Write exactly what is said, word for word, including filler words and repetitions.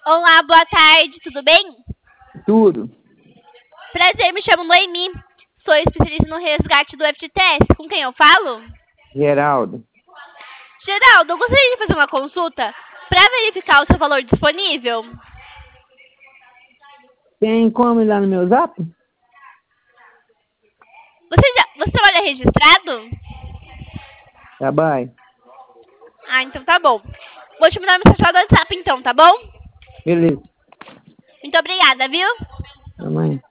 Olá, boa tarde, tudo bem? Tudo. Prazer, me chamo Noemi. Sou especialista no resgate do F G T S. Com quem eu falo? Geraldo. Geraldo, eu gostaria de fazer uma consulta para verificar o seu valor disponível. Tem como ir lá no meu zap? Você, já, você trabalha registrado? Trabalho. Ah, então tá bom. Vou te mandar uma mensagem do WhatsApp então, tá bom? Beleza. Muito obrigada, viu? Tamanho.